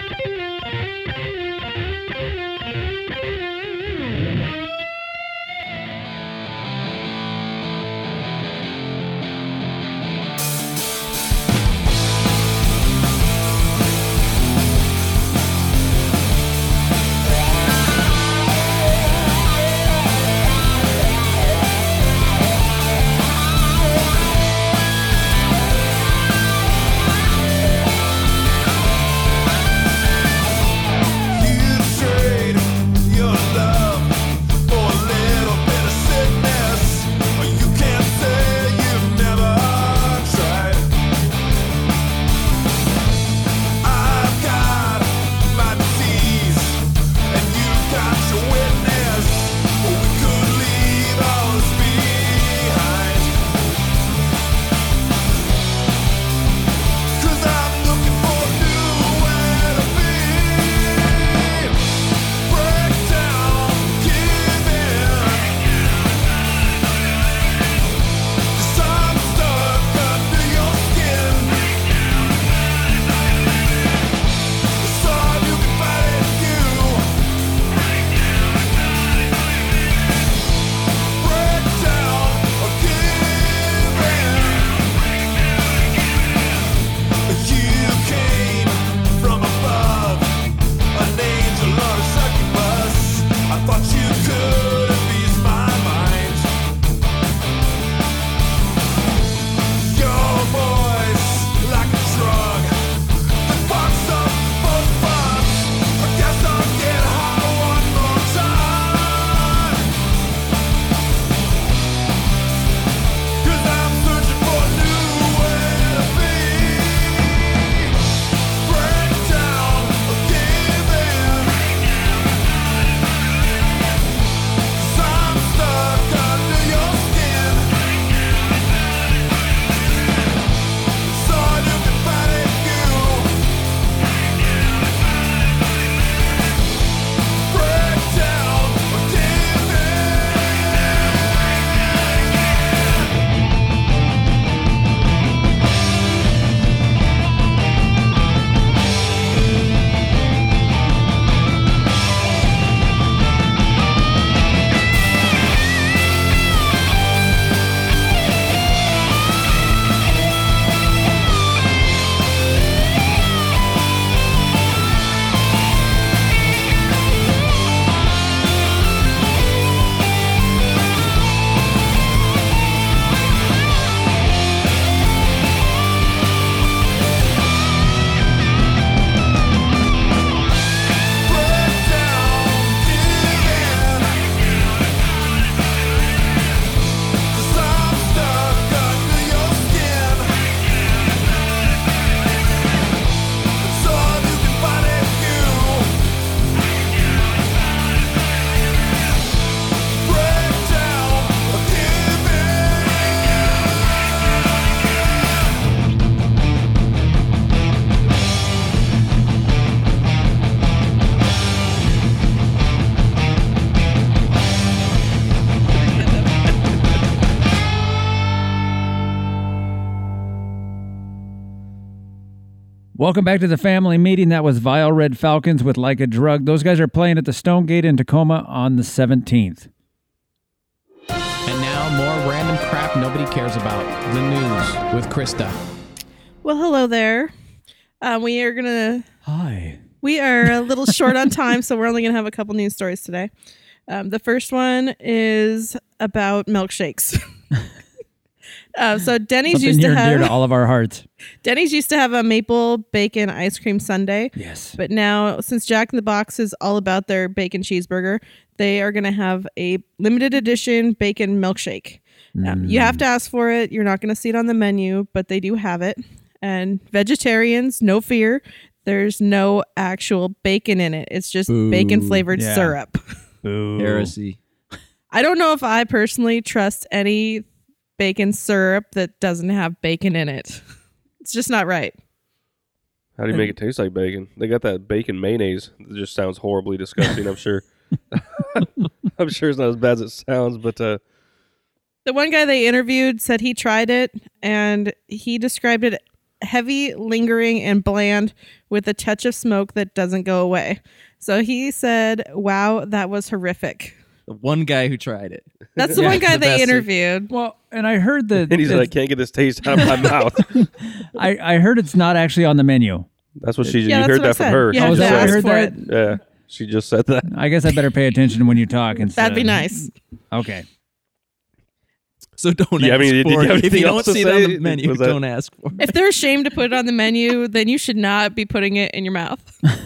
Welcome back to the family meeting. That was Vile Red Falcons with Like a Drug. Those guys are playing at the Stonegate in Tacoma on the 17th. And now more random crap nobody cares about. The news with Krista. Well, hello there. We are a little short on time, so we're only going to have a couple news stories today. The first one is about milkshakes. So Denny's Something used to near and have dear to all of our hearts. Denny's used to have a maple bacon ice cream sundae. Yes. But now, since Jack in the Box is all about their bacon cheeseburger, they are going to have a limited edition bacon milkshake. You have to ask for it. You're not going to see it on the menu, but they do have it. And vegetarians, no fear. There's no actual bacon in it. It's just bacon flavored syrup. Boo. Heresy. I don't know if I personally trust any bacon syrup that doesn't have bacon in it. It's just not right. How do you make it taste like bacon? They got that bacon mayonnaise. It just sounds horribly disgusting, I'm sure. I'm sure it's not as bad as it sounds, but the one guy they interviewed said he tried it and he described it heavy, lingering, and bland with a touch of smoke that doesn't go away. So he said, wow, that was horrific. The one guy who tried it. That's the one guy the they best. interviewed. Well, and I heard that And he said, I can't get this taste out of my mouth. I heard it's not actually on the menu. That's what she. Yeah, you that's heard what I that from said. her. You She have Oh, to is just that ask I said, heard for that? it. yeah, she just said that. I guess I better pay attention when you talk. That'd be nice. Okay. So don't Do you have ask any- did you for have it. If anything you don't else to see it on say? the menu, Was that- don't ask for it. If they're ashamed to put it on the menu, then you should not be putting it in your mouth.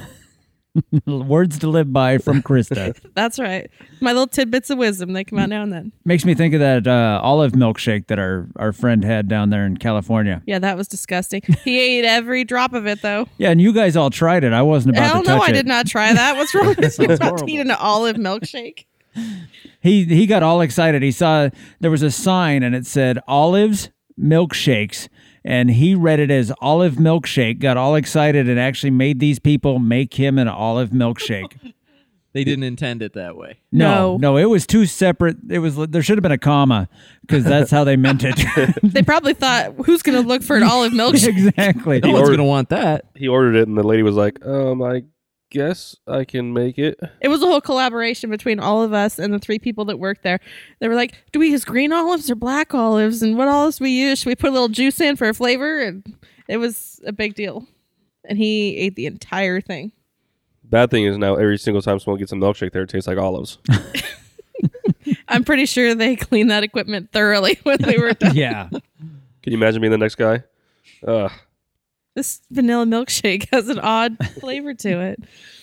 Words to live by from Krista. That's right. My little tidbits of wisdom, they come out now and then. Makes me think of that olive milkshake that our friend had down there in California. Yeah, that was disgusting. He ate every drop of it, though. Yeah, and you guys all tried it. I wasn't about Hell to touch no, it. I did not try that. What's wrong with you? horrible. Eating an olive milkshake. He got all excited. He saw there was a sign and it said olives milkshakes, and he read it as olive milkshake, got all excited, and actually made these people make him an olive milkshake. They didn't intend it that way. No, it was two separate. It was there should have been a comma because that's how they meant it. They probably thought, who's going to look for an olive milkshake? Exactly. No one's ordered- going to want that. He ordered it, and the lady was like, I guess I can make it. It was a whole collaboration between all of us and the 3 people that worked there. They were like, do we use green olives or black olives? And what olives do we use? Should we put a little juice in for a flavor? And it was a big deal. And he ate the entire thing. Bad thing is now every single time someone gets a milkshake there, it tastes like olives. I'm pretty sure they cleaned that equipment thoroughly when they were done. Yeah. Can you imagine being the next guy? This vanilla milkshake has an odd flavor to it.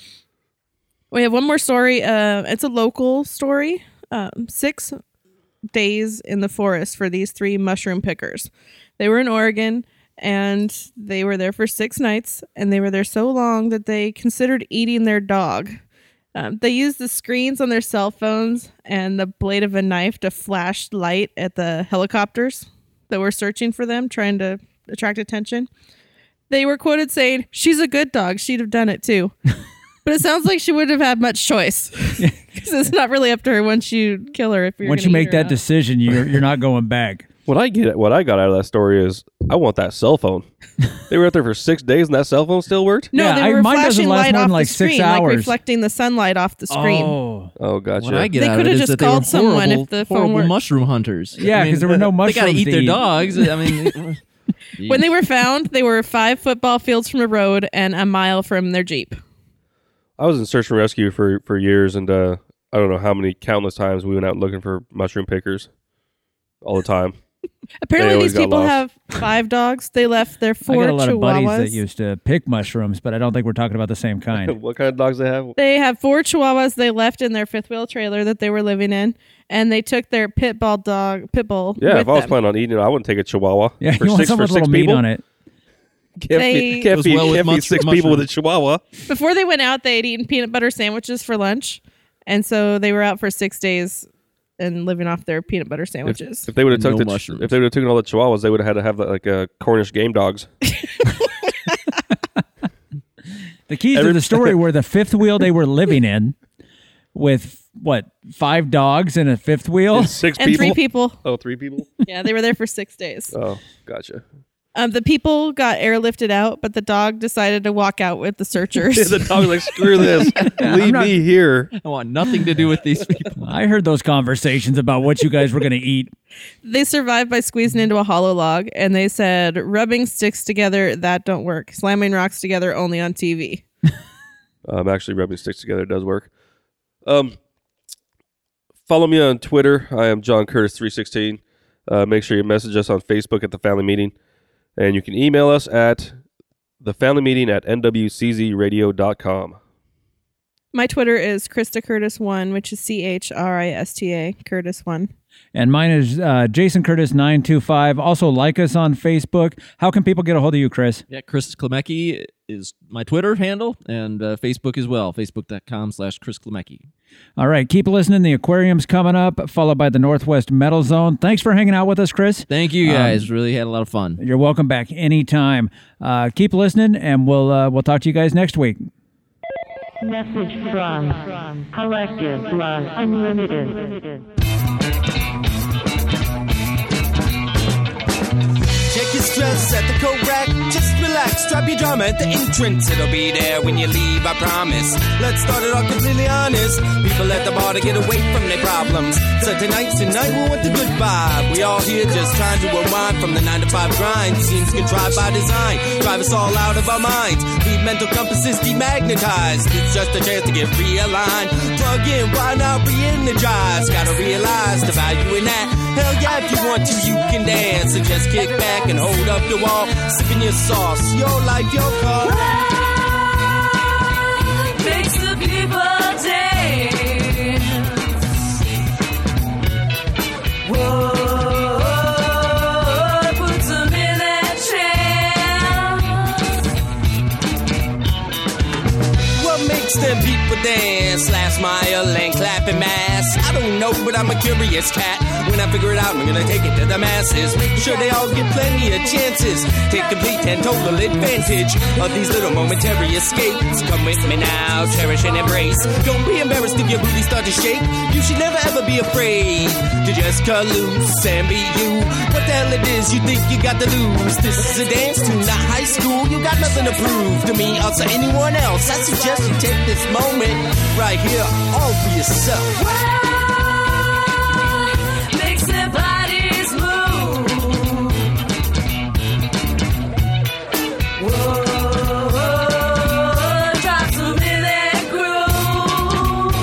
We have one more story. It's a local story. 6 days in the forest for these 3 mushroom pickers. They were in Oregon, and they were there for 6 nights, and they were there so long that they considered eating their dog. They used the screens on their cell phones and the blade of a knife to flash light at the helicopters that were searching for them, trying to attract attention. They were quoted saying, "She's a good dog. She'd have done it too." But it sounds like she wouldn't have had much choice because it's not really up to her once you kill her. If you're Once gonna you make eat her or that not. decision, you're not going back. What I got out of that story is I want that cell phone. They were out there for 6 days, and that cell phone still worked. No, Yeah, they were mine doesn't flashing last light more off than the like 6 screen, hours. like reflecting the sunlight off the screen. Oh, gotcha. What I get They out of coulda it is just that they were called someone horrible, if the phone horrible worked. mushroom hunters. Yeah, 'cause there were no They got to mushrooms eat to their eat. dogs. I mean, When they were found, they were 5 football fields from a road and a mile from their Jeep. I was in search and rescue for years, and I don't know how many countless times we went out looking for mushroom pickers all the time. Apparently, always these got people lost. have 5 dogs. They left their 4 I got a lot of buddies chihuahuas. that used to pick mushrooms, but I don't think we're talking about the same kind. What kind of dogs they have? They have 4 chihuahuas they left in their 5th wheel trailer that they were living in, and they took their pit bull. Yeah, with if I was them. planning on eating it, I wouldn't take a Chihuahua. Yeah, for you want six something for with a 6 little meat people. on it. Can't They- feed, Goes well with can't feed 6 people with a Chihuahua. Before they went out, they had eaten peanut butter sandwiches for lunch, and so they were out for 6 days and living off their peanut butter sandwiches. If they would have No took mushrooms. if they would have taken all the Chihuahuas, they would have had to have like a Cornish game dogs. The keys to the story were the 5th wheel they were living in with, 5 dogs and a 5th wheel? 6 and people. 3 people. Oh, 3 people. Yeah, they were there for 6 days. Oh, gotcha. The people got airlifted out, but the dog decided to walk out with the searchers. The dog was like, screw this, leave me here. I want nothing to do with these people. I heard those conversations about what you guys were going to eat. They survived by squeezing into a hollow log, and they said, rubbing sticks together, that don't work. Slamming rocks together only on TV. Actually, rubbing sticks together does work. Follow me on Twitter. I am John Curtis 316. Make sure you message us on Facebook at The Family Meeting. And you can email us at thefamilymeeting@nwczradio.com. My Twitter is Krista Curtis1, which is CHRISTA Curtis1. And mine is Jason Curtis 925. Also, like us on Facebook. How can people get a hold of you, Chris? Yeah, Chris Klemecki is my Twitter handle and Facebook as well. Facebook.com/Chris Klemecki. All right, keep listening. The aquarium's coming up, followed by the Northwest Metal Zone. Thanks for hanging out with us, Chris. Thank you guys. Really had a lot of fun. You're welcome back anytime. Keep listening, and we'll talk to you guys next week. Message from Collective Love Unlimited. Check your stress at the correct. Just relax, drop your drama at the entrance. It'll be there when you leave, I promise. Let's start it off completely honest. People at the bar to get away from their problems. So tonight we want the good vibe. We all here just trying to unwind from the 9-to-5 grind. Seems contrived by design, drive us all out of our minds. Leave mental compasses demagnetized. It's just a chance to get realigned. Plug in, why not re-energize? Gotta realize the value in that. Hell yeah, if you want to, you can dance. And just kick back and hold up the wall. Sipping your sauce, your life, your call. Makes the people dance. Whoa, puts them in that trance. What makes them people dance? Last mile and clapping mass. I don't know, but I'm a curious cat. When I figure it out, I'm gonna take it to the masses. Make sure they all get plenty of chances. Take complete and total advantage of these little momentary escapes. Come with me now, cherish and embrace. Don't be embarrassed if your booty start to shake. You should never ever be afraid to just cut loose and be you. What the hell it is you think you got to lose? This is a dance to not high school. You got nothing to prove to me or to anyone else. I suggest you take this moment right here all for yourself. Makes their bodies move. Whoa, drops them in their groove.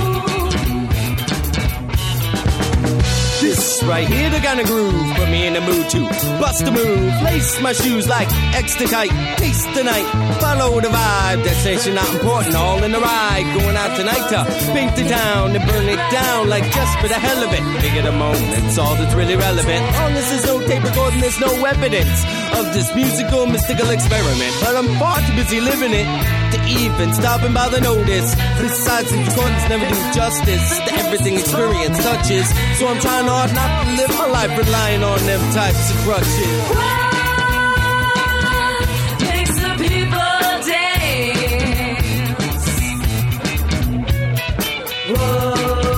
This right here, the kind of groove put me in the mood to bust a move. Lace my shoes like extra tight. Taste the night, follow the vibe. Destination not important, all in the ride. Going out tonight to paint the town and burn it down like just for the hell of it. Figure the moment's all that's really relevant. Long as there's no tape recording, there's no evidence of this musical, mystical experiment. But I'm far too busy living it to even stop and bother notice. Besides, the recordings never do justice to everything experience touches. So I'm trying hard not to live my life relying on them types of crutches. Makes the people dance. Whoa,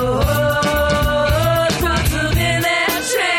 puts them in their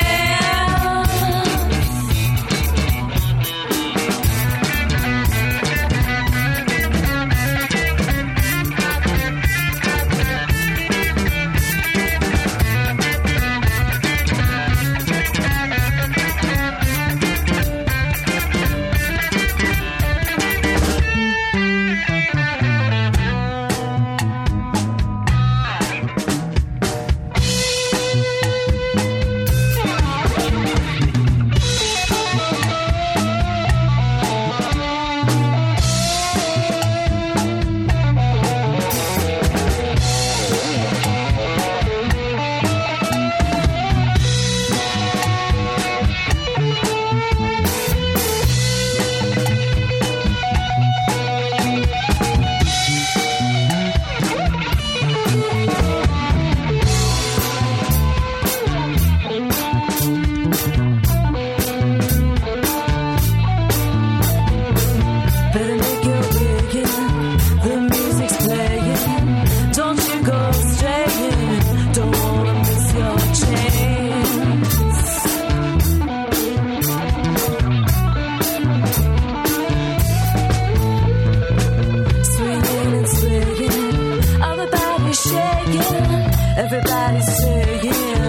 Everybody's saying,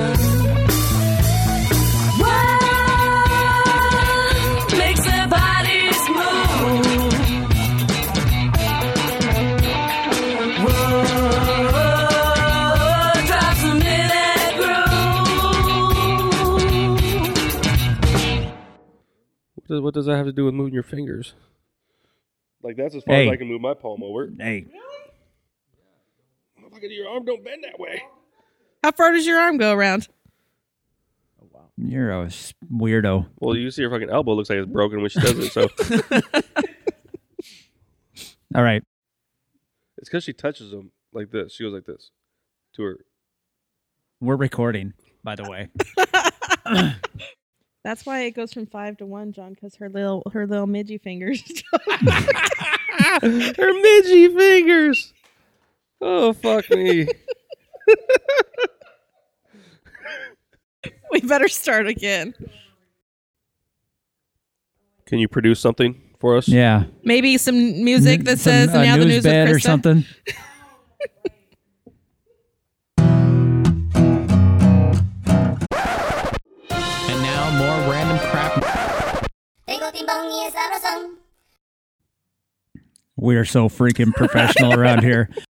what makes their bodies move? Whoa, drops them in that groove. What does that have to do with moving your fingers? Like, that's as far as I can move my palm over. Hey. Look at your arm, don't bend that way. How far does your arm go around? You're a weirdo. Well, you see her fucking elbow looks like it's broken when she does it, so. All right. It's because she touches them like this. She goes like this to her. We're recording, by the way. That's why it goes from 5 to 1, John, because her little midgy fingers. Her midgy fingers. Oh, fuck me. We better start again. Can you produce something for us. Yeah. Maybe some music that Some, says now the news news bed with or Krista. something. And now more random crap. We're so freaking professional around here.